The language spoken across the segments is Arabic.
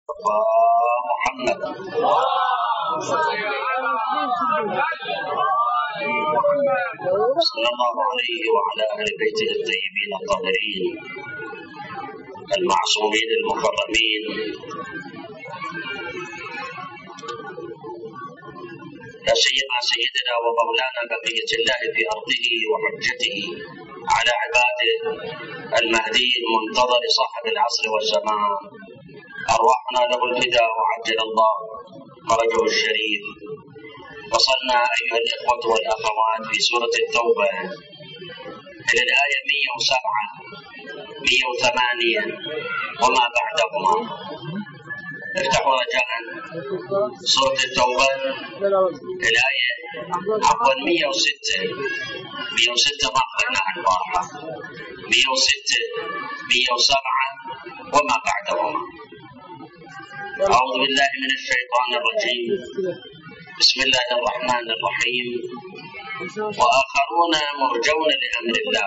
محمد صلى الله عليه وعلى أهل بيته الطيبين الطاهرين المعصومين المكرمين. لا سيما سيدنا ومولانا بقية الله في أرضه وحجته على عباده المهدي المنتظر صاحب العصر والزمان، أرواحنا له الفداء وعجل الله فرجه الشريف. وصلنا أيها الإخوة والأخوات في سورة التوبة إلى الآية 107 108 وما بعدهما. افتحوا رجاء سورة التوبة الآية 106 ما قرأناها البارحة، 106 107 وما بعدهما. أعوذ بالله من الشيطان الرجيم. بسم الله الرحمن الرحيم. وآخرون مرجون لأمر الله.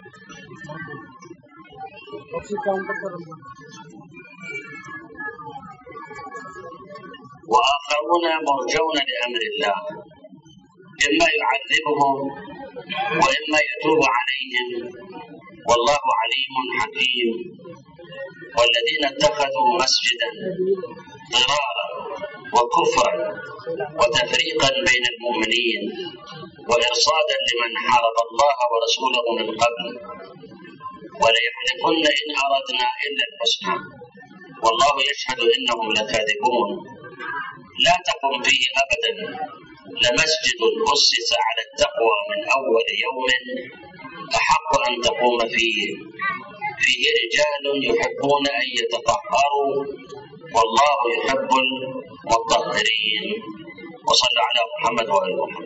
وآخرون مرجون لأمر الله إما يعذبهم وإما يتوب عليهم والله عليم حكيم. والذين اتخذوا مسجدا ضرارا وكفرا وتفريقا بين المؤمنين وإرصادا لمن حارب الله ورسوله من قبل وليحلفن إن أردنا إلا الحسنى والله يشهد إنهم لكاذبون. لا تقم فيه أبدا لمسجد أسس على التقوى من أول يوم أحق أن تقوم فيه رجال يحبون أن يتطهروا والله يحب المطهرين. وصلى على محمد وآل محمد.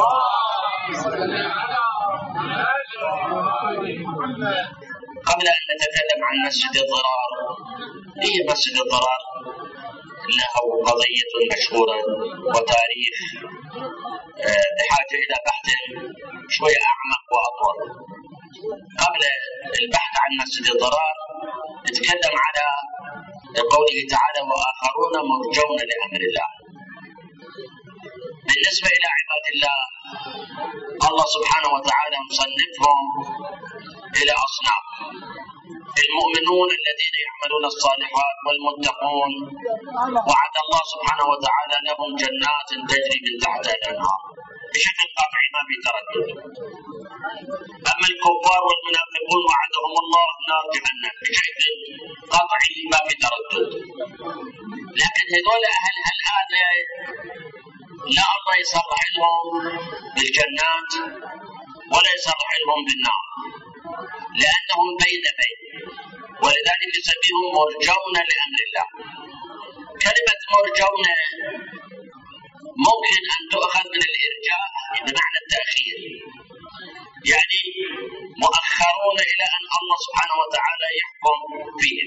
قبل أن نتكلم عن مسجد الضرار، هي مسجد الضرار له قضية مشهورة وتاريخ بحاجة إلى بحث شوية أعمق وأطول. قبل البحث عن مسجد الضرار نتكلم على قوله تعالى وآخرون مرجون لأمر الله. بالنسبة إلى عباد الله، الله سبحانه وتعالى مصنفهم إلى أصناف: المؤمنون الذين يعملون الصالحات والمتقون وعد الله سبحانه وتعالى لهم جنات تجري من تحتها الأنهار بشكل قطعي ما في تردد. أما الكفار والمنافقون وعدهم الله نار جهنم بشكل قطعي ما في تردد. لكن هذول أهل هذا لا الله يصرح لهم بالجنات ولا يصرح لهم بالنار لأنهم بين ولذلك يسميهم مرجون لأمر الله. كلمة مرجون ممكن أن تؤخذ من الإرجاء بمعنى التأخير، يعني مؤخرون إلى أن الله سبحانه وتعالى يحكم فيهم،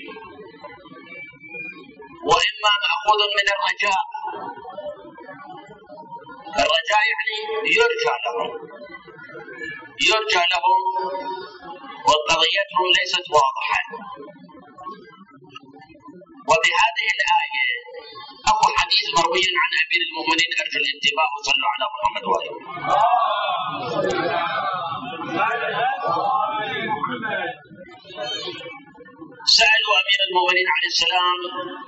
وإما مأخوذ من الرجاء. الرجاء يعني يرجى لهم وقضيتهم ليست واضحة. وبهذه الآية أكو حديث مروي عن أمير المؤمنين أرجو الانتباه وصلوا على محمد وآله. سألوا أمير المؤمنين عليه السلام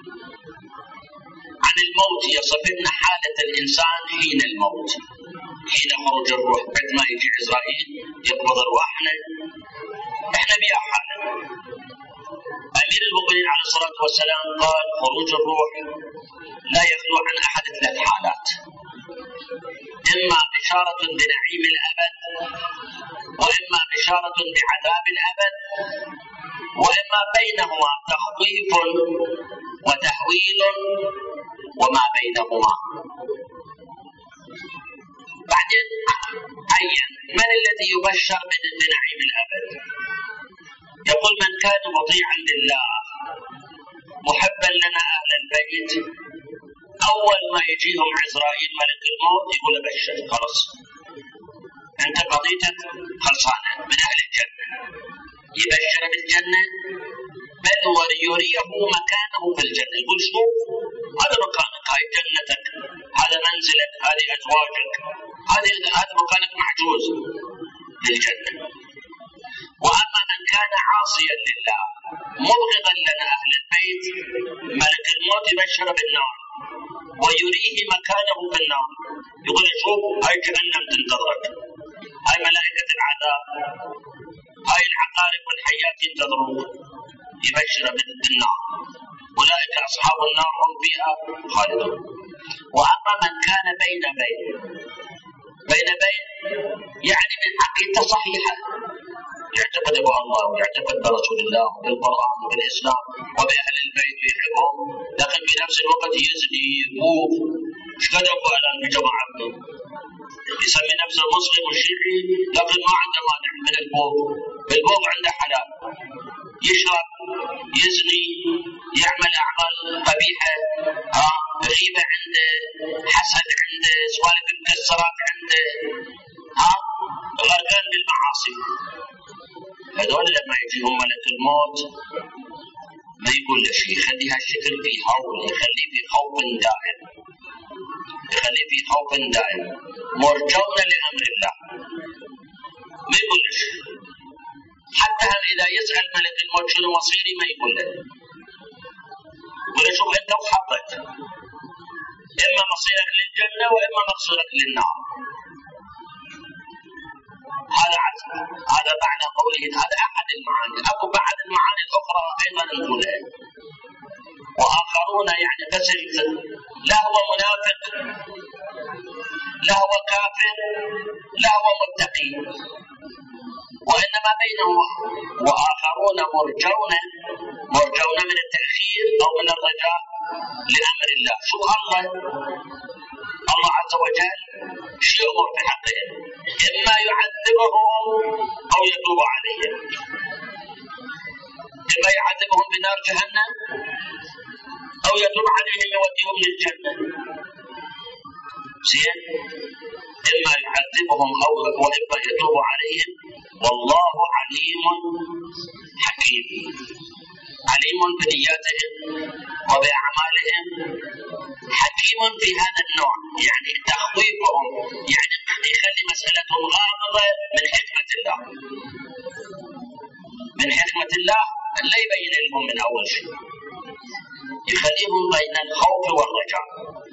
عن الموت، يصف لنا حالة الإنسان حين الموت، حين خروج الروح. بعد ما يجي إسرائيل يقبض أرواحنا إحنا بيها حالة. أمير المؤمنين عليه الصلاة والسلام قال خروج الروح لا يخلو عن أحد 3 حالات: إما بشارة بنعيم الأبد، وإما بشارة بعذاب الأبد، وإما بينهما تخويف وتهويل وما بينهما. بعدين عين من الذي يبشر بنعيم الأبد؟ يقول من كان مطيعا لله محبا لنا أهل البيت، أول ما يجيهم عزرائيل ملك الموت يقول بشر، خلاص أنت قضيتك خلصانة من أهل الجنة، يبشر بالجنة بل وليريه مكانه في الجنة. يقول شوف هذا مكانك، هاي جنتك، هذا منزلك، هذه أزواجك، هذا مكانك محجوز للجنة. وأما من كان عاصيا لله مبغضا لنا أهل البيت، ملك الموت يبشر بالنار ويريه مكانه في النار، يقول شوف هاي جهنم تنتظرك، هاي ملائكة العذاب، هاي العقارب والحيات ينتظروك، يبشر بالنار، أولئك أصحاب النار هم فيها خالدون. وأما من كان بين يعني من عقيدة صحيحة، يعتقد بالله ويعتقد برسول الله وبالقرآن وبالإسلام وبأهل البيت ويحبهم، لكن في نفس الوقت يزني يبوغ. ايش قد أبو الآن بجماعتنا يسمي نفسه مسلم وشيعي لكن ما عنده مانع من البوغ. البوغ عنده حلال، يشرب، يزني، يعمل أعمال قبيحة، غيبة عنده، حسد عنده، سوالف المكسرات عنده، غرقان بالمعاصي. هذول لما يجيهم ملك الموت ما يقول له شيء، يخليها الشكل في هول، يخليه في خوف دائم، مرجون لأمر الله، ما يقول له شيء. حتى إذا يسأل ملك الموت شنو مصيري ما يقول له، يقول له شوف أنت وحظك، إما مصيرك للجنة وإما مصيرك للنار. هذا معنى قوله، هذا أحد المعاني. أكو بعض المعاني الأخرى أيضا نقولها. وآخرون يعني قسم، لا هو منافق، لا هو كافر، لا هو متقي، وإنما بينهم. وآخرون مرجون من التأخير أو من الرجاء لأمر الله. شو الله عز وجل شو يأمر في حقهم، إما يعذبهم أو يتوب عليهم، إما يعذبهم بنار جهنم أو يتوب عليهم يوديهم للجنة. زين، إما يعذبهم أو وإما يتوب عليهم، والله عليم حكيم، عليم بنياتهم وبأعمالهم، حكيم في هذا النوع، يعني تخويفهم، يعني يخلي مسألتهم غامضة من حكمة الله. من حكمة الله لا يبين لهم من أول شيء، يخليهم بين الخوف والرجاء.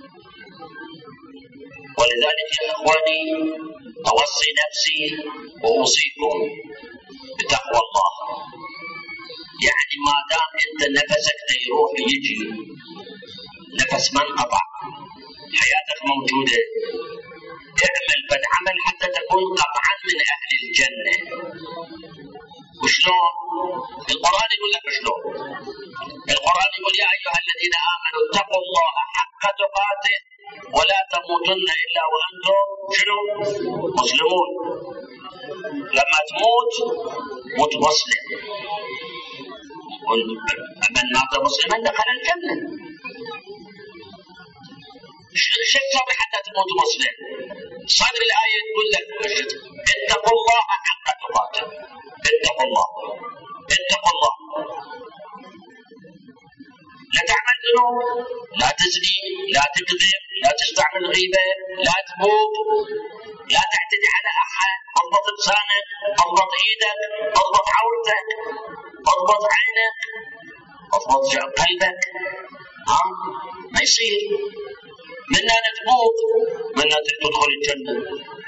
ولذلك يا إخواني أوصي نفسي وأوصيكم بتقوى الله. يعني ما دام أنت نفسك يروح يجي، نفس ما انقطع، حياتك موجودة، اعمل بالعمل حتى تكون قطعا من أهل الجنة. وشلون؟ القرآن يقول لك شلون؟ القرآن يقول يا أيها الذين آمنوا اتقوا الله حق تقاته ولا تموتن إلا وأنتم شنو؟ مسلمون. لما تموت موت مسلم، من مات مسلما دخل الجنة. شو تسوي حتى تموت مسلم؟ صدر الآية تقول لك اتقوا الله حق تقاته، اتقوا الله. لا تعمل ذنوب، لا تزني، لا تكذب، لا تستعمل غيبة، لا تبوق، لا تعتدي على أحد، اضبط لسانك، اضبط ايدك، اضبط عورتك، اضبط عينك، اضبط قلبك. ما يصير منا نتبوق منا تدخل الجنة.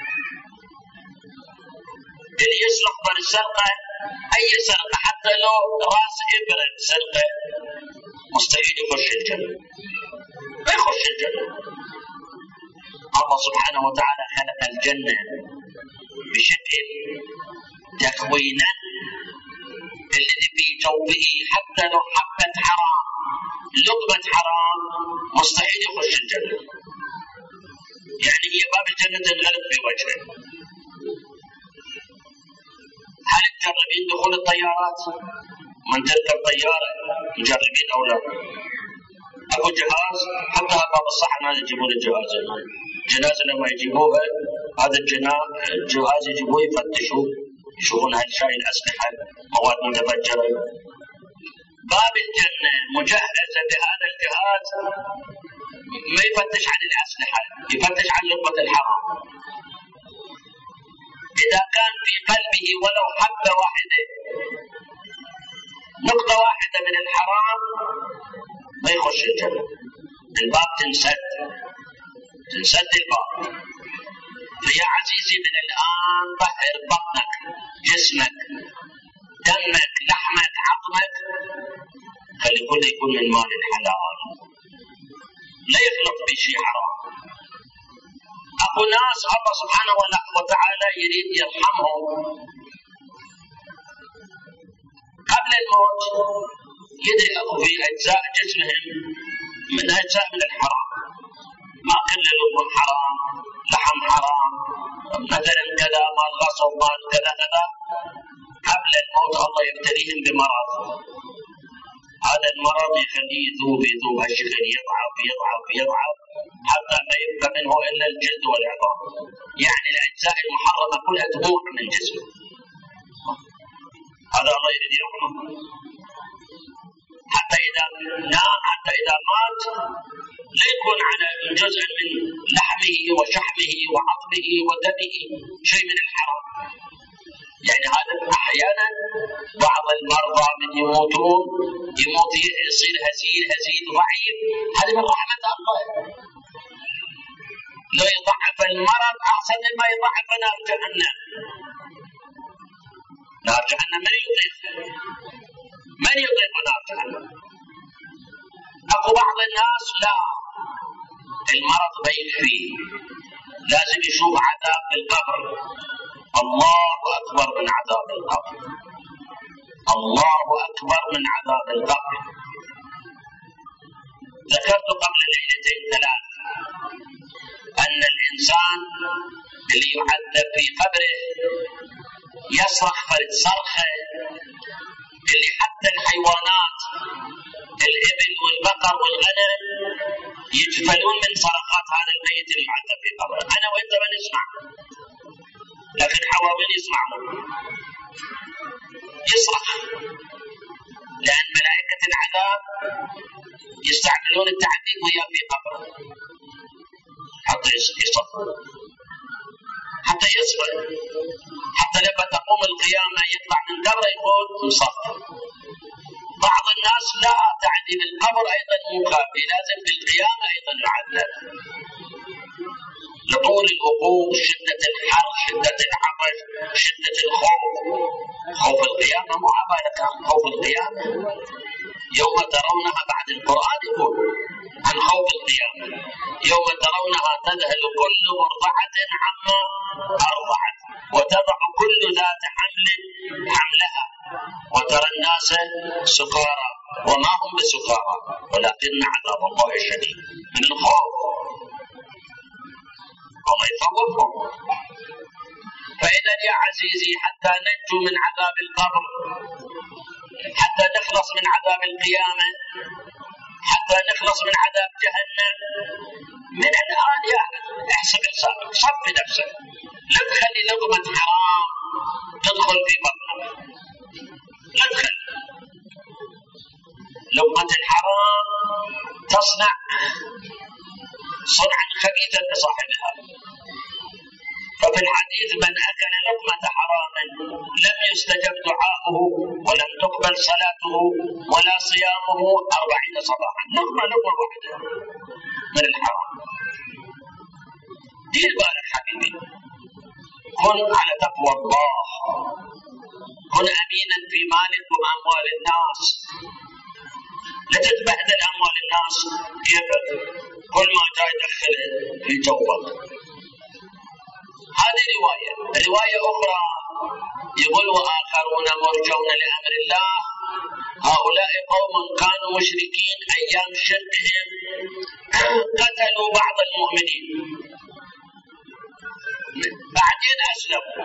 اللي يسرق بالسرقة، أي سرقة حتى لو راس إبرة سرقة، مستحيل يخش الجنة، ما يخش الجنة. الله سبحانه وتعالى خلق الجنة بشكل تكوينا الذي في جوفه حتى لو حبة حرام، لقمة حرام، مستحيل يخش الجنة. يعني هي باب الجنة تنغلق في وجهه. هل مجربين دخول الطيارات؟ من تركب طيارة مجربين أو لا؟ أكو جهاز، حتى باب الصحن هذا يجيبون الجهاز، الجنازة لما يجيبوها هذا الجهاز يجيبوه يفتشوه، يشوفون هل شايل أسلحة، مواد متفجرة. باب الجنة مجهزة بهذا الجهاز، ما يفتش عن الأسلحة، يفتش عن لقمة الحرام. إذا كان في قلبه ولو حبة واحدة، نقطة واحدة من الحرام، ما يخش الجنة. الباب تنسد الباب. فيا عزيزي من الآن طهر بطنك، جسمك، دمك، لحمك، عظمك، خلي كله يكون من مال الحلال، لا يخلط بشيء حرام. أكو ناس الله سبحانه وتعالى يريد يرحمهم قبل الموت، يدرك في أجزاء جسمهم من أجزاء من الحرام، ما كل لحم حرام، لحم حرام، مثلا كذا، مال غصب، مال كذا كذا. قبل الموت الله يبتليهم بمرض، هذا المرض يخليه يذوب هالشكل، يضعف حتى ما يبقى منه إلا الجلد والعظام، يعني الأجزاء المحرمة كلها تموت من الجسم. هذا الله يريد يرحمه. حتى إذا مات لا يكون على جزء من لحمه وشحمه وعظمه ودمه شيء من الحرام. يعني هذا أحيانا بعض المرضى من يموت يصير هزيل ضعيف، هذا من رحمة الله. لو يضعف المرض أحسن مما يضعف نار جهنم. نار جهنم من يطيق نار جهنم. أكو بعض الناس لا، المرض ما يكفي، لازم يشوف عذاب القبر. الله أكبر من عذاب القبر، الله أكبر من عذاب القبر. ذكرت قبل ليلتين ثلاث أن الإنسان اللي يعذب في قبره يصرخ فرد صرخة اللي حتى الحيوانات الإبل والبقر والغنم يجفلون من صرخات هذا الميت اللي يعذب في قبره. أنا وأنت ما نسمع، لكن حواوين يسمعون، يصرخ، لأن ملائكة العذاب يستعملون التعذيب وياه في قبره حتى يصبر، حتى يصبر، حتى لما تقوم القيامة يطلع من قبره يقول مصفر. بعض الناس لا، تعذيب القبر أيضا مكافئ، لازم في القيامة أيضا يعذب لطول الوقوف، شدة الحر، شدة العطش، شدة الخوف. خوف القيامة مو عبارة عن خوف القيامة، يوم ترونها بعد القرآن يقول عن خوف القيامة، يوم ترونها تذهل كل مرضعة عما أرضعت وتضع كل ذات حمل حملها وترى الناس سكارى وما هم بسكارى ولكن عذاب الله شديد. من الخوف الله يخوفهم. فإذا يا عزيزي حتى ننجو من عذاب القبر، حتى نخلص من عذاب القيامة، حتى نخلص من عذاب جهنم، من الآن يا احسب حسابك، صفي نفسك، لا تخلي لقمة حرام تدخل في بطنك، لا تخلي لقمة الحرام تصنع صنعا خبيثا لصاحبها. ففي الحديث من أكل لقمة حرام لم يستجب دعاؤه ولم تقبل صلاته ولا صيامه 40 صباحا. لقمة واحدة من الحرام. دير بالك حبيبي، كن على تقوى الله، كن أمينا في مالك وأموال الناس، لا تتبهدل أموال الناس كيفك، كل ما جاي دخله في جوبك. هذه رواية أخرى يقول وآخرون مرجون لأمر الله، هؤلاء قوم كانوا مشركين أيام شركهم قتلوا بعض المؤمنين بعدين أسلموا،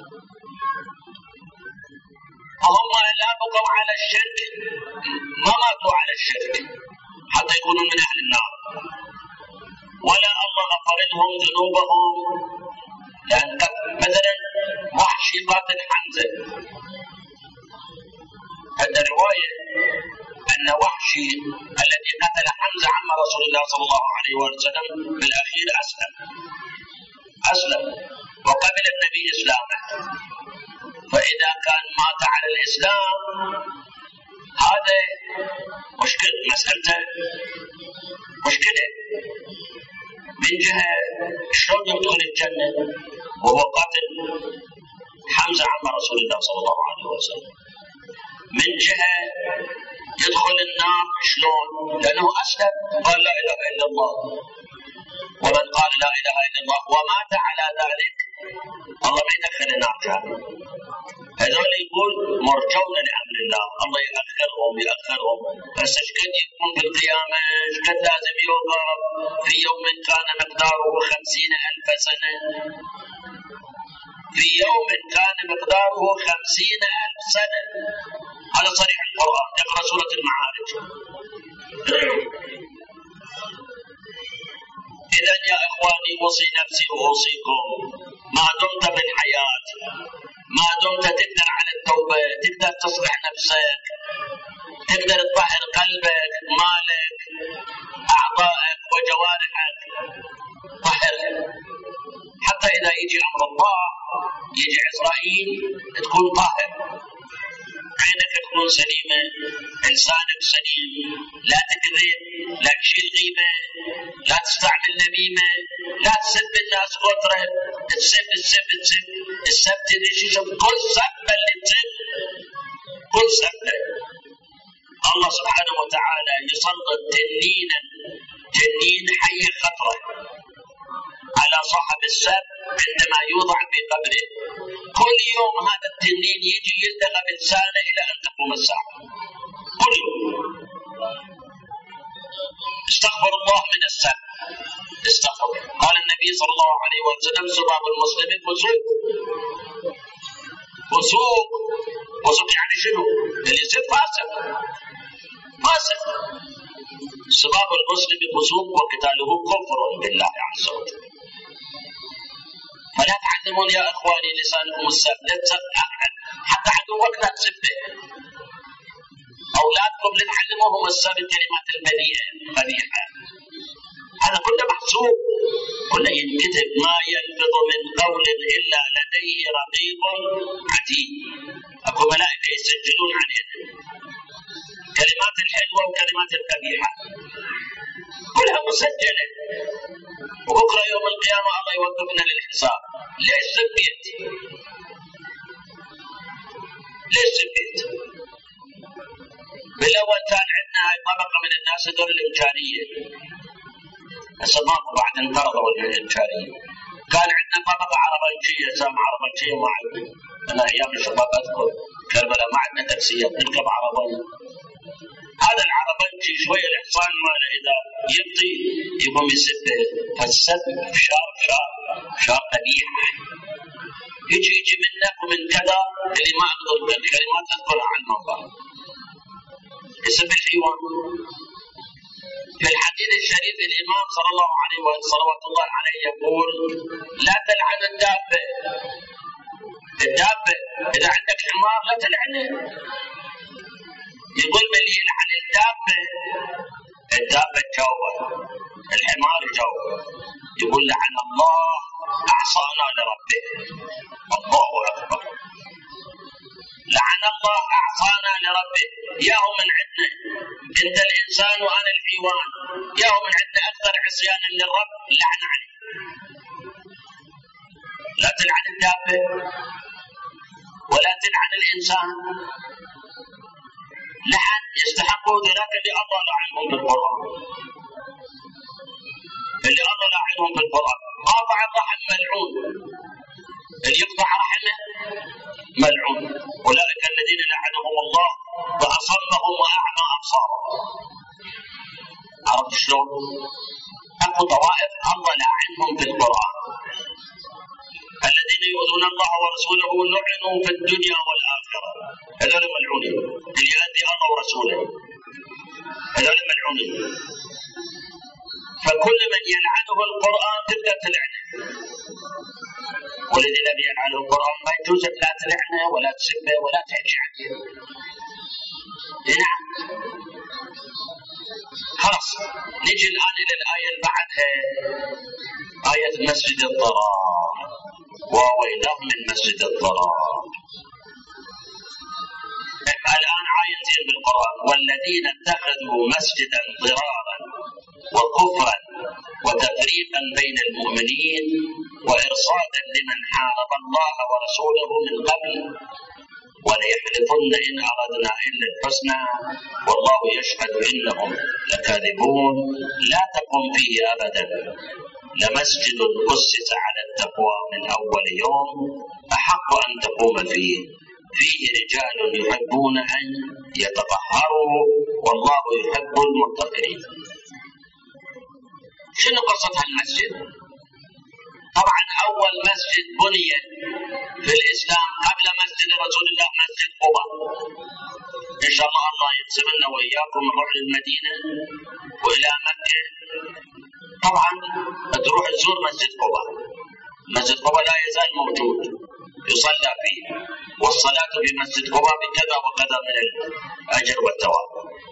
هم لا بقوا على الشرك، ما ماتوا على الشرك حتى يكونوا من أهل النار، ولا الله غفر لهم ذنوبهم. لأن مثلا وحشي قاتل حمزة، هذا رواية أن وحشي الذي قتل حمزة عم رسول الله صلى الله عليه وسلم بالأخير أسلم وقبل النبي إسلامه. فإذا كان مات على الإسلام هذا مشكلة، مسألته مشكلة. من جهة شلون يدخل الجنة وهو قاتل حمزة عم رسول الله صلى الله عليه وسلم؟ من جهة يدخل النار شلون؟ لأنه أسلم قال لا إله إلا الله، ومن قال لا إله إلا الله ومات على ذلك الله ما يدخل النار جهنم. هذول يقول مرجون لأمر الله، الله يأخرهم. بس ايش قد يكون في القيامة؟ ايش قد لازم يوقف في يوم كان مقداره 50,000 سنة؟ في يوم كان مقداره 50,000 سنة. هذا صريح القرآن، اقرأ سورة المعارج. إذا يا إخواني أوصي نفسي وأوصيكم، ما دمت بالحياة، ما دمت تقدر على التوبة، تقدر تصلح نفسك، تقدر تطهر قلبك، مالك، أعضائك وجوارحك، طهرها حتى إذا يجي أمر الله، يجي عزرائيل تكون طاهر، عينك تكون سليمة، لسانك سليم، لا تكذب، لا تشيل غيبة، لا تستعمل نميمة، لا تسب الناس كثرة، تسب السب تدري شو كل سبة اللي تسب، كل سبة الله سبحانه وتعالى يسلط تنين حي خطرة على صاحب السب عندما يوضع في قبره. كل يوم هذا التنين يجي يلتقى بلسانه إلى أن تقوم الساعة، كل يوم. استغفر الله من السب، استغفر. قال النبي صلى الله عليه وسلم سباب المسلم فسوق يعني شنو؟ اللي يصير فاسق. سباب المسلم فسوق وقتاله كفر بالله عز وجل. فلا تعلمون يا اخواني لسانكم السب، لا تسب احد حتى عدوك لا تسبه. اولادكم لا تعلموهم السب، الكلمات البذيئه. هذا كله محسوب، كله ينكتب. ما يلفظ من قول الا لديه رقيب عتيد. اكو ملائكه يسجلون عليه كلمات الحلوه وكلمات القبيحه، كلها مسجله. وبكره يوم القيامه الله يوقفنا للحساب. ليش سبيت؟ بالاول كان عندنا هاي طبقه من الناس هذول الامكانيه، هسه ماكو بعد انقرضوا الامكانيه. كان عندنا طبقه عربجيه، سام عربجيه ما عندنا. انا ايام الشباب اذكر كربلاء ما عندنا تاكسيات، نركب عربيه. هذا العربجي شويه الحصان ماله اذا يبطي يقوم يسبه، فالسب شار قبيح. يجي منك ومن كذا اللي ما اقدر الكلمات اذكرها عن المنبر. يسب الحيوان. في الحديث الشريف الامام صلى الله عليه وسلم صلوات الله عليه يقول: لا تلعن الدابه. اذا عندك حمار لا تلعنه. يقول من يلعن الدابه تجاوب، الحمار يجاوب. يقول لعن الله اعصانا لربه. الله اكبر. لعن الله اعصانا لربه. ياهو من عندنا انت الانسان وانا الحيوان، ياهو من عندنا اكثر عصيانا للرب، لعن عليه. لا تلعن الدابه ولا تلعن الانسان. لعن يستحقوا ذلك اللي الله لعنهم بالقرآن. اللي الله لعنهم بالقرآن. قاطع الرحم ملعون، اللي يقطع رحمه ملعون. أولئك الذين لعنهم الله وأصمهم وأعمى أبصارهم. عرفت شلون؟ أكو طوائف الله لعنهم بالقرآن. الذين يؤذون الله ورسوله لعنوا في الدنيا والآخرة. هذول ملعونين. اللي يؤذي الله ورسوله هذول ملعونين. فكل من يلعنه القرآن تبدأ تلعنه. والذي لم يلعنه القرآن ما يجوز لا تلعنه ولا تسبه ولا تحكي عليه. نعم. خلاص نجي الآن إلى الآية اللي بعدها، آية مسجد الضرار. وويلاه من مسجد الضرار. الآن آيتين بالقرآن: والذين اتخذوا مسجدا ضرارا وكفرا وتفريقا بين المؤمنين وإرصادا لمن حارب الله ورسوله من قبل وليحلفن إن أردنا إلا الحسنى والله يشهد إنهم لكاذبون لا تقم فيه أبدا لمسجد أسس على التقوى من أول يوم أحق أن تقوم فيه رجال يحبون أن يتطهروا والله يحب المطهرين. شنو قصة هالمسجد؟ طبعا أول مسجد بني في الإسلام قبل مسجد رسول الله مسجد قباء. إن شاء الله يقسم لنا وإياكم نروح للمدينة وإلى مكة، طبعا تروح تزور مسجد قباء. مسجد قباء لا يزال موجود يصلى فيه، والصلاة في مسجد قباء بكذا وكذا من الأجر والثواب.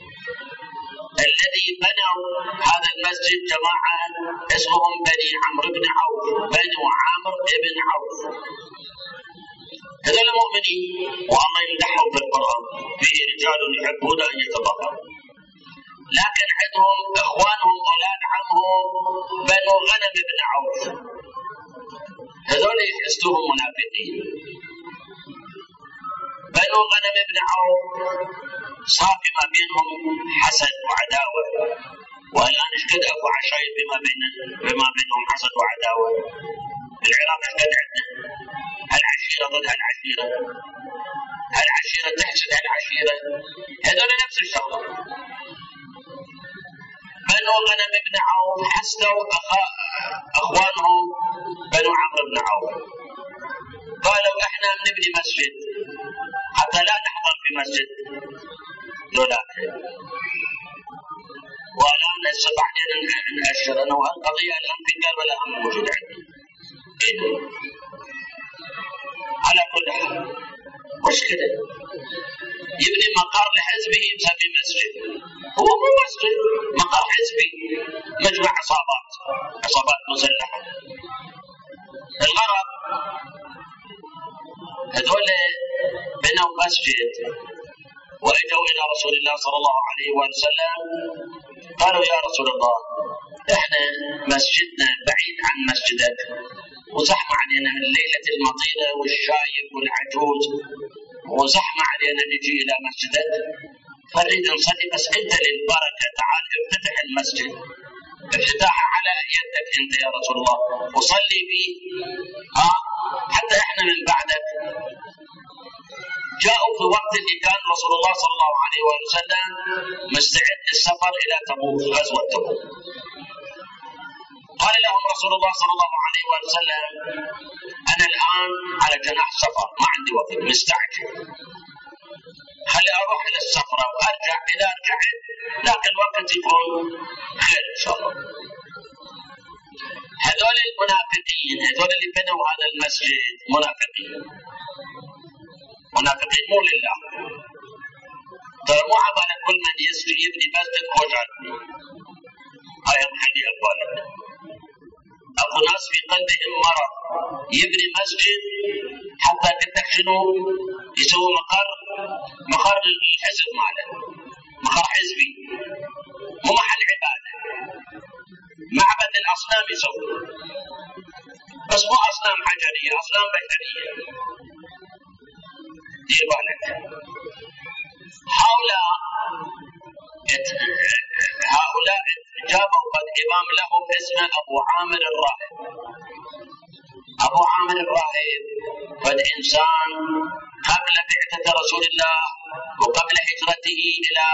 الذي بنوا هذا المسجد جماعة اسمهم بني عمرو بن عوف، بنو عمرو بن عوف. هذول المؤمنين والله يمدحهم في القرآن: فيه رجال يحبون أن يتطهروا. لكن عندهم إخوانهم أولاد عمهم بنو غنم بن عوف، هذول يحسدوهم منافقين. بنو غنم بن عوف صار ما بينهم حسد وعداوة، والآن اشتد أكو عشائر بما بينهم حسد وعداوة. العراق اشتد عندنا هالعشيرة ضد هالعشيرة، هالعشيرة تحسد هالعشيرة، هذول نفس الشغلة. بنو غنم بن عوف حسدوا أخوانهم بنو عمرو بن عوف، قالوا احنا بنبني مسجد حتى لا نحضر في مسجد ذولاك. والآن لسه بعدين نأشر أنه القضية الآن في كربلاء موجود عندي. على كل حال وش كده يبني مقر لحزبه يسميه مسجد، هو مو مسجد، مقر حزبي، مجمع عصابات مسلحة. الغرض هذول بنوا مسجد وإجوا إلى رسول الله صلى الله عليه وسلم قالوا: يا رسول الله إحنا مسجدنا بعيد عن مسجدك وزحمة علينا من الليلة المطيرة والشايب والعجوز، وزحمة علينا نجي إلى مسجدك، فنريد نصلي بس أنت للبركة تعال افتتح المسجد افتتاحها على يدك أنت يا رسول الله وصلي فيه حتى إحنا من بعدك. جاءوا في وقت اللي كان رسول الله صلى الله عليه وسلم مستعد للسفر إلى تبوك، غزوة تبوك. قال لهم رسول الله صلى الله عليه وسلم: أنا الآن على جناح سفر، ما عندي وقت، مستعجل، خلي أروح إلى السفرة وأرجع إذا رجعت، لكن وقت يكون خير إن شاء الله. هذول المنافقين، هذول اللي بنوا هذا المسجد منافقين مو لله. ترى مو عبالة كل من يسجد يبني مسجد خوجات، هاي نخلي أقوالك. أكو ناس في قلبهم مرض يبني مسجد حتى قلتك شنو يسوي مقر الحزب ماله، مقر حزبي، مو محل عبادة، معبد الأصنام يسوي، بس مو أصنام حجرية، أصنام بشرية. دير بالك. هؤلاء جابوا قد إمام لهم اسمه أبو عامر الراهب. أبو عامر الراهب قد إنسان قبل بعثة رسول الله وقبل هجرته إلى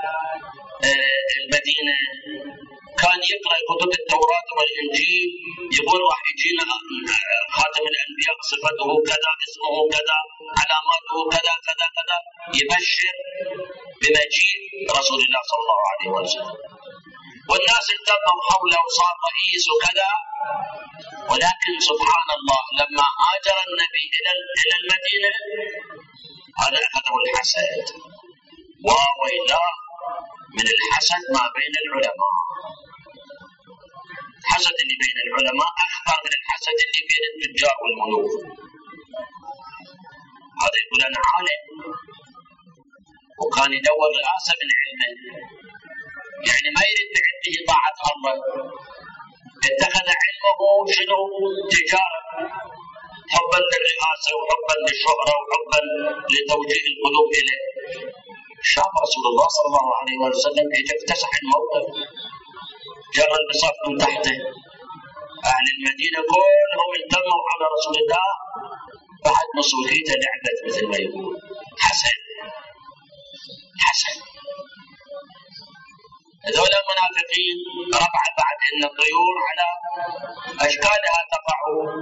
المدينة كان يقرأ كتب التوراة والإنجيل، يقول راح يجينا خاتم الأنبياء صفته كذا، اسمه كذا، علاماته كذا كذا كذا، يبشر بمجيء رسول الله صلى الله عليه وسلم. والناس التقوا حوله وصار رئيس وكذا. ولكن سبحان الله لما هاجر النبي إلى المدينة هذا أخذه الحسد. وويلاه من الحسد ما بين العلماء. الحسد اللي بين العلماء أخطر من الحسد اللي بين التجار والملوك. هذا يقول أنا عالم وكان يدور رئاسة من علمه، يعني ما يريد بعنده طاعة الله، اتخذ علمه شنو؟ تجارة، حبا للرئاسة وحبا للشهرة وحبا لتوجيه القلوب إليه. شاف رسول الله صلى الله عليه وسلم اجى افتتح الموقف، جرى البساط من تحته، أهل المدينة كلهم انتموا على رسول الله، بعد مصروفيته لعبت مثل ما يقول. حسن هذول المنافقين رفع بعد ان الطيور على اشكالها تقع،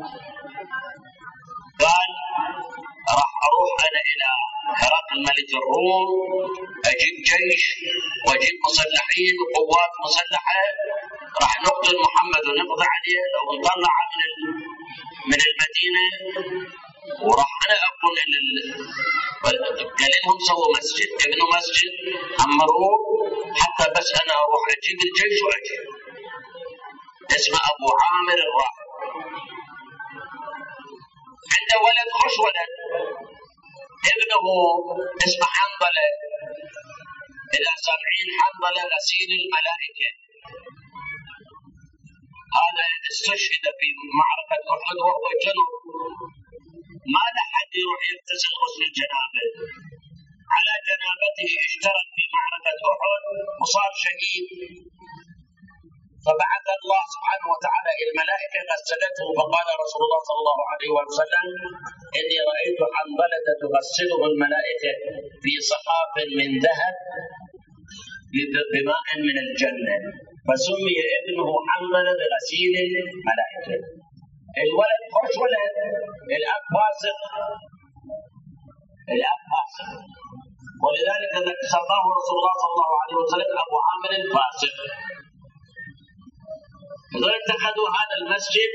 قال راح اروح انا الى هرقل ملك الروم، اجيب جيش واجيب مسلحين وقوات مسلحه، راح نقتل محمد ونقضي عليه لو نطلع من المدينه، وراح انا اكون قال لهم سووا مسجد، ابنوا مسجد عمروه حتى بس انا اروح اجيب الجيش واجي. اسمه ابو عامر الراهب، عنده ولد خوش ولد، ابنه اسمه حنظله، الى 70 حنظله غسيل الملائكه. هذا استشهد في معركه احد وهو جنب، ما لحد يروح يغتسل غسل الجنابه، على جنابته اشترك في معركه احد وصار شهيد. فبعث الله سبحانه وتعالى الملائكه غسلته، فقال رسول الله صلى الله عليه وسلم اني رايت حنظله تغسله الملائكه في صحاف من ذهب بماء من الجنه، فسمي ابنه حنظله بغسيل الملائكه. الولد خوش ولد، الاب فاسق، ولذلك سماه رسول الله صلى الله عليه وسلم ابو عامر الفاسق. هذول اتخذوا هذا المسجد.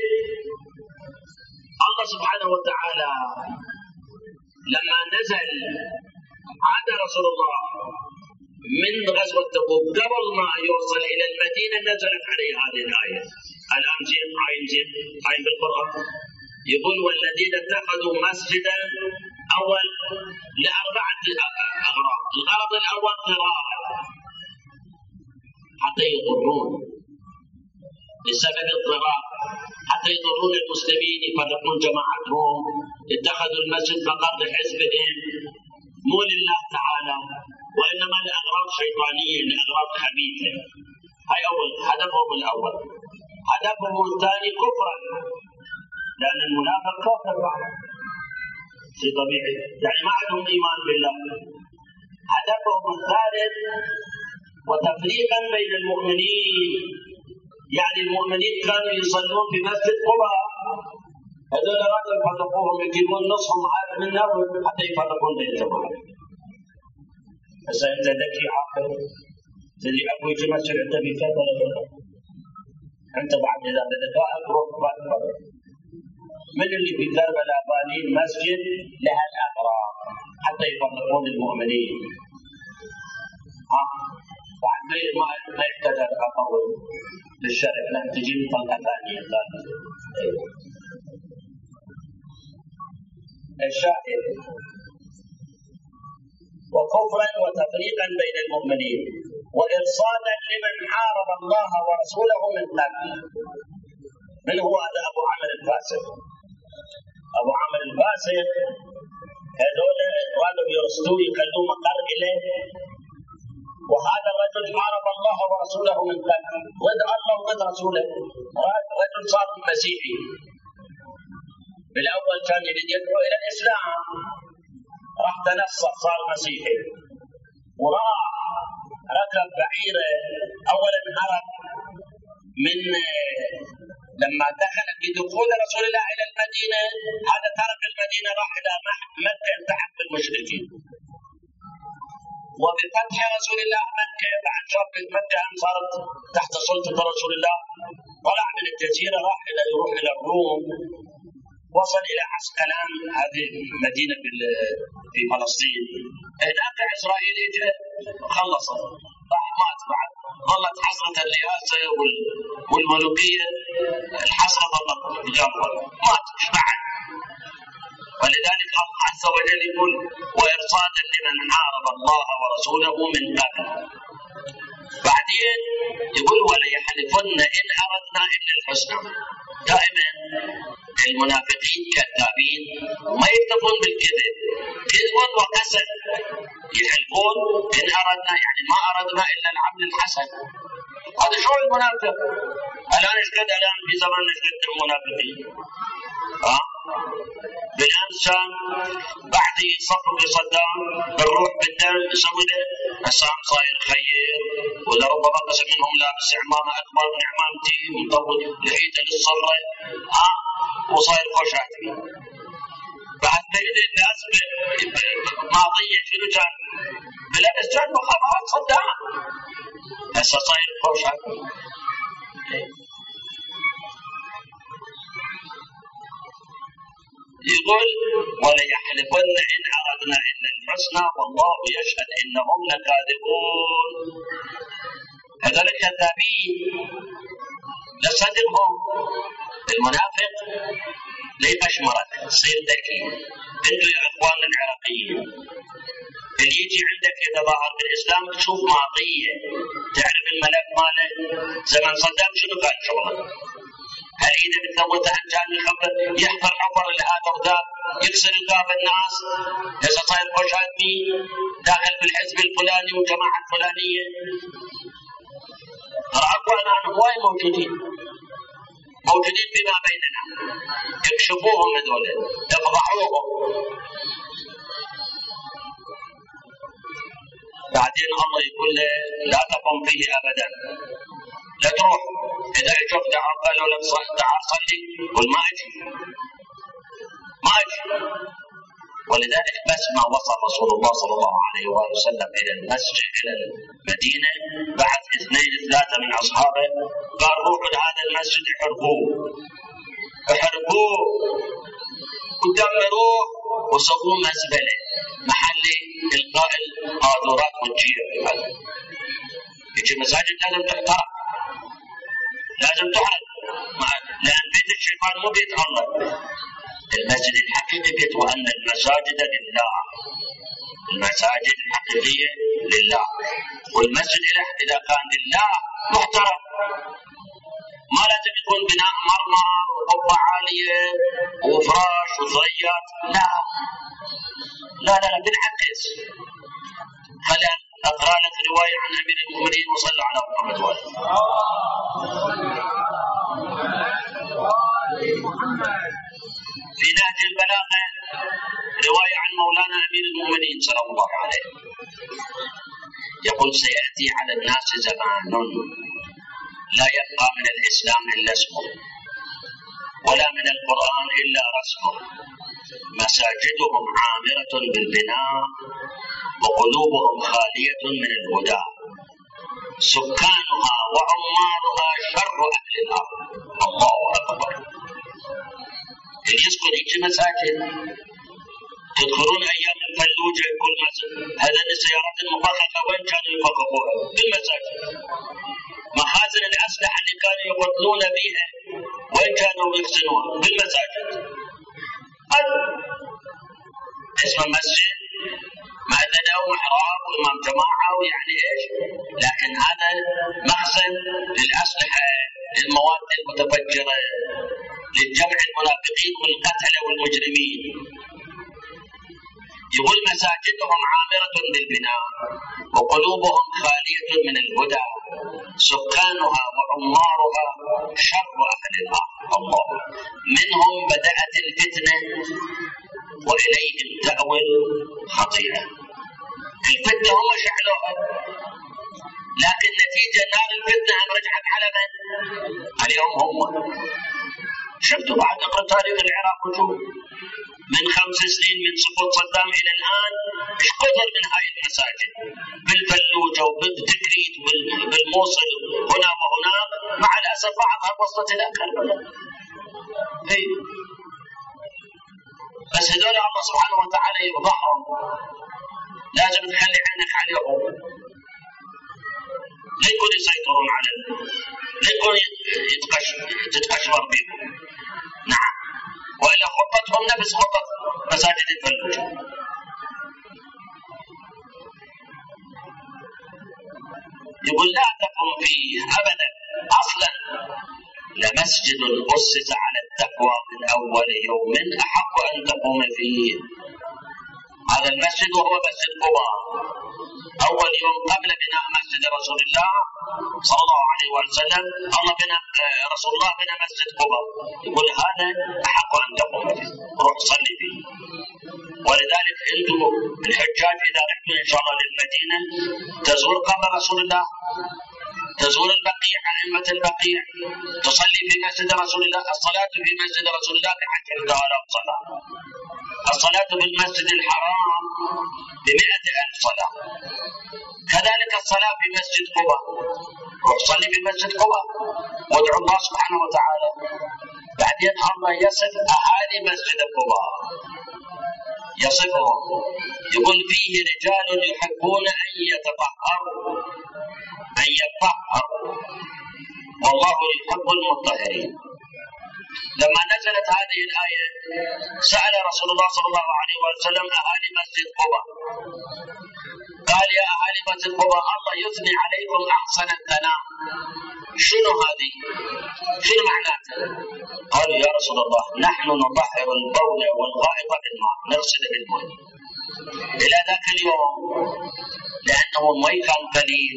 الله سبحانه وتعالى لما نزل عاد رسول الله من غزوة تبوك قبل ما يوصل إلى المدينة نزلت عليه هذه الآية. الآن عين بالقرآن يقول والذين اتخذوا مسجدا أول لأربعة أغراض. الغرض الأول قراءة حتى يضرون، بسبب الضرار حتى يضرون المسلمين، يفرقون جماعتهم، اتخذوا المسجد فقط لحزبهم مو لله تعالى، وإنما لأغراض شيطانية، لأغراض خبيثة. هاي هدفهم الأول. هدفهم الثاني كفرا، لأن المنافق كافر شيء طبيعي، يعني ما عندهم إيمان بالله. هدفهم الثالث وتفريقا بين المؤمنين، يعني المؤمنين كانوا يصلون في مسجد قباء، هذول رجل يفرقوهم، يجيبون نصهم عارف منا حتى يفرقون بين الجماعة. بس أنت ذكي عاقل تدري أبو يجي مسجد أنت بكذا ولا أنت بعد إذا بذكائك روح بكذا. من اللي في كربلاء بانين مسجد لها الأغراض حتى يفرقون المؤمنين. بعد ما يحتاج أقول للشرع لا تجيب طلقة ثانية. الشاهد وكفرا وتفريقا بين المؤمنين وإرصادا لمن حارب الله ورسوله من قبل. من هو هذا؟ أبو عامر الفاسق. أبو عامر الفاسق هذول رجل يرسلوه يخلوه مقر إليه، وهذا الرجل حارب الله ورسوله من قبل، ضد الله وضد رسوله، رجل صار مسيحي. بالأول كان يريد يدعو إلى الإسلام، راح تنصر صار مسيحي، وراح ركب بعيره. أولا هرب من لما دخل بدخول رسول الله إلى المدينة، هذا ترك المدينة راح إلى مكة التحق بالمشركين، وبفتح رسول الله مكة بعد شرق مكة صارت تحت سلطة رسول الله، طلع من الجزيرة راح يروح إلى الروم، وصل إلى عسقلان، هذه مدينة في فلسطين. هناك إسرائيل جاء خلص، راح مات بعد، ظلت حسرة الرئاسة والملوكية، الحسرة ظلت بجنبه، مات بعد. ولذلك الله عز وجل يقول: وإرصادا لمن حارب الله ورسوله من قبل. بعدين يقول: وليحلفن إن أردنا إلا الحسنى. دائما المنافقين كذابين ما يكتفون بالكذب، كذب وكسل، يحلفون إن أردنا يعني ما أردنا إلا العمل الحسن. هذا شو المنافق. الآن ايش قد الآن في زمان ايش قد المنافقين. بالأمس بعد يصفق لصدام بالروح بالدم يسوي له السام صاير خير، ولربما قسم منهم لابس عمامة أكبر من عمامتي ومطول لحيته للصرة وصاير خوشات. بعد تجد الناس ماضية شنو كان بالأمس كان مخابرات صدام، هسه صاير خوشات. يقول: وليحلفن إن أردنا إلا الحسنى والله يشهد إنهم لكاذبون. هذول الكذابين لا صدقهم. المنافق ليبشمرك تصير ذكي. انتو يا اخواننا العراقيين اللي يجي عندك يتظاهر بالاسلام تشوف ماضيه، تعرف الملف ماله زمن صدام شنو كان شغله. هل اذا بتثبته ان كان يحفر حفر لهذا وذاك يكسر رقاب الناس، هسه صاير خوشاتني داخل بالحزب الفلاني والجماعه الفلانيه. ترى اخواننا هواي موجودين فيما بيننا، اكشفوهم هذول، افضحوهم. بعدين الله يقول له: لا تقم فيه ابدا، لا تروح. اذا اجوك قالوا لك تعال صلي، قل ما اجي. ولذلك بس ما وصل رسول الله صلى الله عليه وآله وسلم الى المسجد الى المدينه بعث 2 3 من اصحابه قال: روحوا لهذا المسجد احرقوه ودمروه وسووه مزبله محل القاء القاذورات والجيره. يجي المساجد لازم تحترق، لازم تحرق، لان بيت الشيطان مو بيت الله. المسجد الحقيقي بيت، وان المساجد لله. المساجد الحقيقيه لله، والمسجد اذا كان لله محترم، ما لازم يكون بناء مرمى وقبه عاليه وفراش وثريات. لا بالعكس. خلينا اقرا لك روايه عن امير المؤمنين وصلى على محمد وآله. في نهج البلاغه روايه عن مولانا امير المؤمنين صلى الله عليه يقول: سياتي على الناس زمان لا يبقى من الاسلام الا اسمه، ولا من القران الا رسمه، مساجدهم عامره بالبناء وقلوبهم خاليه من الهدى، سكانها وعمارها شر اهل الارض. الله اكبر. اللي يسكن يجي مساجد. تذكرون ايام الفلوجه كل هذا السيارات المفخخه وين كانوا يفخخوها؟ بالمساجد. مخازن الاسلحه اللي كانوا يقتلون بها وين كانوا يخزنوها؟ بالمساجد. اسمه مسجد مأذنة ومحراب وإمام جماعة ويعني إيش، لكن هذا مخزن للأسلحة، للمواد المتفجرة، للجمع المنافقين والقتلة والمجرمين. يقول: مساجدهم عامرة بالبناء وقلوبهم خالية من الهدى، سكانها وعمارها شر أهل الأرض. الله. منهم بدأت الفتنة وإليهم تأوي الخطيئة. الفتنة هم شعلوها، لكن نتيجة نار الفتنة رجعت على من؟ اليوم هم. شفتوا بعد اقرأ تاريخ العراق وشوف من 5 سنين من سقوط صدام إلى الآن إيش قدر من هاي المساجد بالفلوجة وبالتكريت وبالموصل هنا وهناك، مع الأسف بعضها وصلت إلى كربلاء. بس هذول الله سبحانه وتعالى يفضحهم، لازم تخلي عينك عليهم. لا يكون يسيطرون عليه، لا يكون تتقشمر بهم. نعم، وإلا خطتهم نفس خطة مساجد الفلوج. يقول لا تقم فيه أبدا، أصلا لمسجد أسس على التقوى من أول يوم أحق أن تقوم فيه. هذا المسجد وهو مسجد قباء، أول يوم قبل بناء مسجد رسول الله صلى الله عليه وسلم، رسول الله بنى مسجد قباء، يقول هذا أحق أن تقوم فيه، روح صلي فيه. ولذلك أنتم الحجاج إذا رحتم إن شاء الله للمدينة تزور قبر رسول الله، تزور البقيع، أئمة البقيع، تصلي في مسجد رسول الله. الصلاة في مسجد رسول الله ب10,000 صلاة، الصلاة في المسجد الحرام ب100,000 صلاة، كذلك الصلاة في مسجد قباء. روح صلي في مسجد قباء وادعو الله سبحانه وتعالى. بعدين الله يصف أهالي مسجد قباء، يصفهم، يقول فيه رجال يحبون أن يتطهروا، أن يطهروا والله يحب المطهرين. لما نزلت هذه الآية سأل رسول الله صلى الله عليه وسلم أهالي مسجد قباء، قال يا أهالي مسجد قباء الله يثني عليكم أحسن الثناء، شنو هذه؟ شنو معناتها؟ قالوا يا رسول الله نحن نطهر البول والغائط بالماء، نغسل بالماء. إلى ذاك اليوم لأنه الماء كان قليل،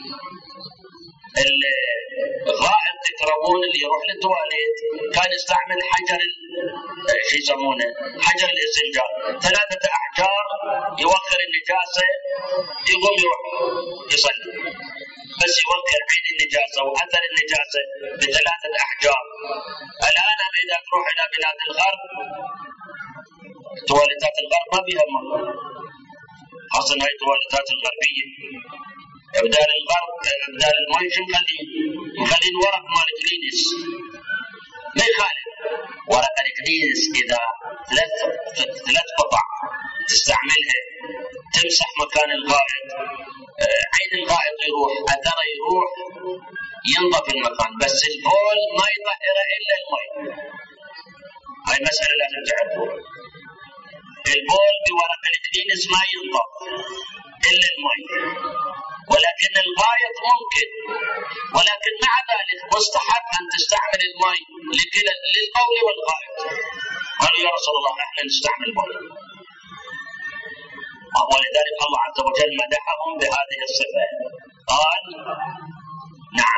الغائط تكرمون اللي يروح للتواليت كان يستعمل حجر شو يسمونه، حجر الاستنجاء، 3 أحجار يوخر النجاسة، يقوم يروح يصلي، بس يوخر عين النجاسة وأثر النجاسة ب3 أحجار. الآن إذا تروح إلى بلاد الغرب تواليتات الغرب ما بيها ماء، خاصة هاي التواليتات الغربية. بدال الغرب بدال الماء شو مخلين ورق مال كلينس، ما يخالف ورق الكلينس إذا 3 قطع تستعملها تمسح مكان الغائط، عين الغائط يروح، أثره يروح، ينظف المكان، بس البول ما يطهر إلا الماء. هاي مسألة لازم تعرفوها، البول بورق الكلينس ما ينظف إلا الماء، ولكن الغائط ممكن، ولكن مع ذلك مستحب أن تستعمل الماء للبول والغائط. قالوا يا رسول الله احنا نستعمل الماء، ولذلك الله عز وجل مدحهم بهذه الصفة، قال نعم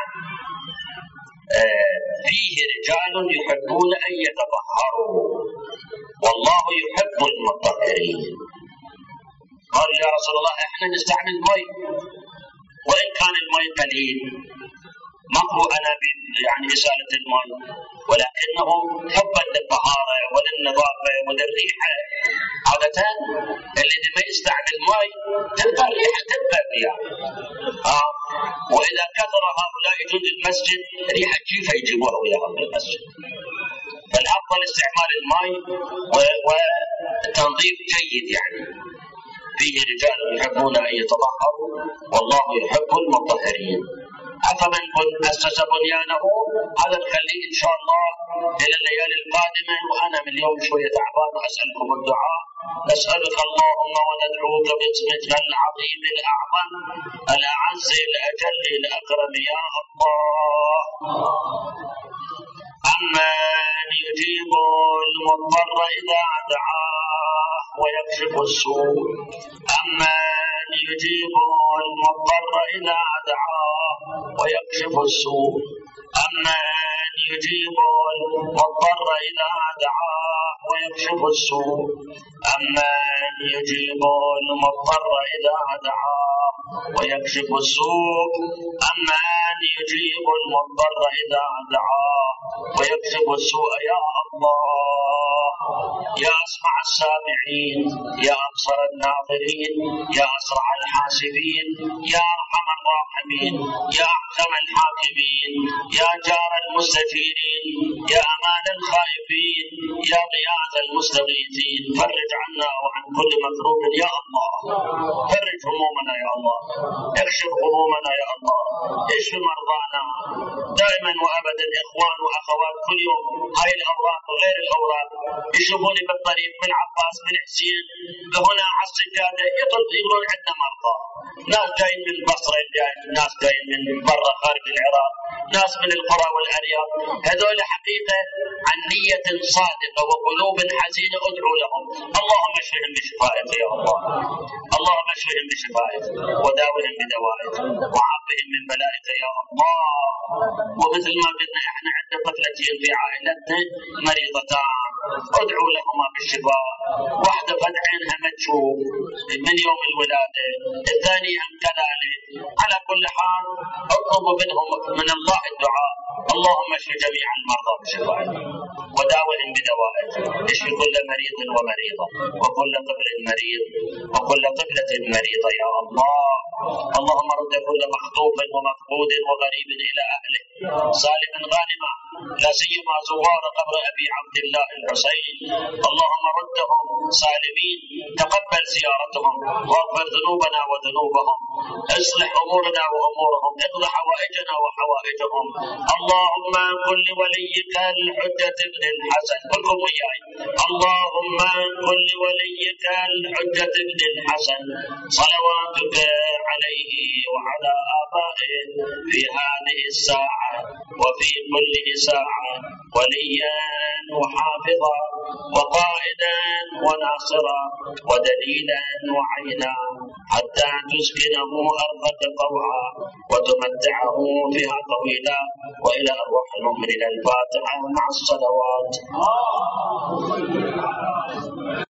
فيه رجال يحبون أن يتطهروا والله يحب المطهرين. قالوا يا رسول الله احنا نستعمل الماء وإن كان الماء قليل، ماكو أنابيب يعني إزالة الماء، ولكنه حبا للطهارة وللنظافة وللريحة. عادة اللي ما يستعمل ماء تلقى الريحة تبقى فيها، وإذا كثر هؤلاء جند المسجد ريحة كيف يجيبوها وياهم بالمسجد. فالأفضل استعمال الماء وتنظيف جيد. يعني فيه رجال يحبون أن يتطهروا والله يحب المطهرين. أفمن أسس بنيانه، هذا نخليه إن شاء الله إلى الليالي القادمة، وأنا من اليوم شوية تعبان وأسألكم الدعاء. نسألك اللهم وندعوك باسمك العظيم الأعظم الأعز الأجل الأكرم يا الله. أمن يجيب المضطر إذا دعاه ويكشف السوء، أمن يجيب المضطر إذا دعاه ويكشف السوء، أمن يجيب المضطر إذا دعاه ويكشف السوء، أمن يجيب المضطر إذا دعاه ويكشف السوء، أمن يجيب المضطر إذا دعاه ويكشف السوء يا الله. يا أسمع السامعين، يا أبصر الناظرين، يا أسرع الحاسبين، يا أرحم الراحمين، يا أحكم الحاكمين، يا جار المستجيرين، يا أمان الخائفين، يا غياث المستغيثين، فرج عنا وعن كل مكروب يا الله. فرج همومنا يا الله، اكشف غمومنا يا الله، اشف مرضانا دائما وابدا. اخوان واخوات كل يوم هاي الاوراق وغير الاوراق يشوفوني بالطريق من عباس من حسين هنا على السجاده يقولون عندنا مرضى، ناس جايين من البصره، ناس جايين من برا خارج العراق، ناس من القرى والارياف. هذول حقيقه عن نيه صادقه وقلوب حزينه ادعو لهم. اللهم اشفهم بشفائك يا الله، اللهم اشفهم بشفائك وداوهم بدوائك وعافهم من بلائك يا الله. ومثل ما قلنا احنا عندنا طفلتين في عائلتنا مريضتان، ادعو لهما بالشفاء. واحده قد عينها ما تشوف من يوم الولاده، الثانيه هم كذلك. على كل حال اطلبوا منهم من الله الدعاء. اللهم اشف جميع المرضى بشفائك وداوهم بدوائك. اشف كل مريض ومريضه وكل طفل مريض وكل طفله مريضه يا الله. اللهم رد كل مخطوف ومفقود وغريب الى اهله سالما غانما، لا سيما زوار قبر ابي عبد الله الحسين. اللهم ردهم سالمين، تقبل زيارتهم واغفر ذنوبنا وذنوبهم، اصلح امورنا وامورهم، اقض حوائجنا وحوائجهم. اللهم كن لوليك الحجة بن الحسن، قلكم وياي، اللهم كن لوليك الحجة بن الحسن صلواتك عليه وعلى آبائه في هذه الساعة وفي كل ساعة وليا وحافظا وقائدا وناصرا ودليلا وعينا، حتى تسكنه أرضك طوعا وتمتعه فيها طويلا. وإلى أرواح المؤمنين الفاتحة مع الصلوات.